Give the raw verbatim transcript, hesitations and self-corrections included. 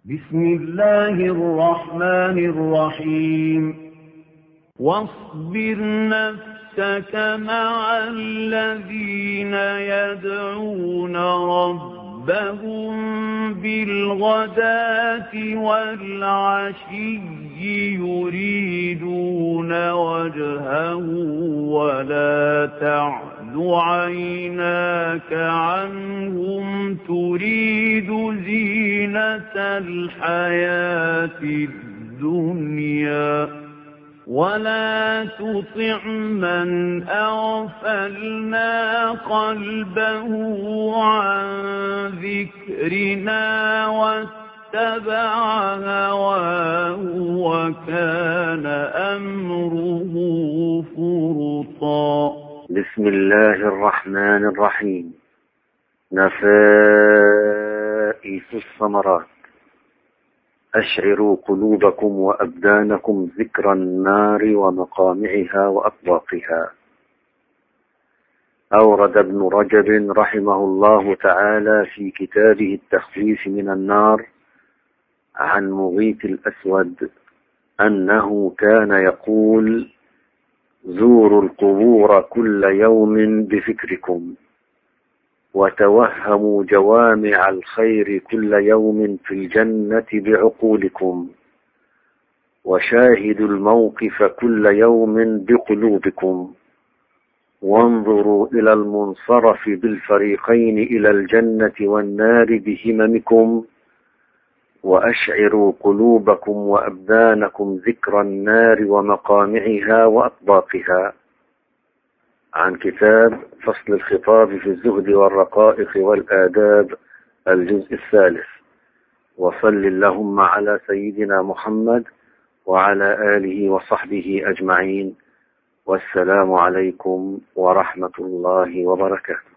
بسم الله الرحمن الرحيم واصبر نفسك مع الذين يدعون ربهم بالغداة والعشي يريدون وجهه ولا تعد عيناك عنهم تريد زينة الحياة الدنيا ولا تطع من أغفلنا قلبه عن ذكرنا واتبع هواه وكان أمره فرطا. بسم الله الرحمن الرحيم. نفائس الثمرات. أشعروا قلوبكم وأبدانكم ذكر النار ومقامعها وأطباقها. أورد ابن رجب رحمه الله تعالى في كتابه التخفيف من النار عن مغيث الأسود أنه كان يقول: زوروا القبور كل يوم بفكركم، وتوهموا جوامع الخير كل يوم في الجنة بعقولكم، وشاهدوا الموقف كل يوم بقلوبكم، وانظروا إلى المنصرف بالفريقين إلى الجنة والنار بهممكم، وأشعروا قلوبكم وأبدانكم ذكر النار ومقامعها وأطباقها. عن كتاب فصل الخطاب في الزهد والرقائق والآداب الجزء الثالث. وصل اللهم على سيدنا محمد وعلى آله وصحبه أجمعين، والسلام عليكم ورحمة الله وبركاته.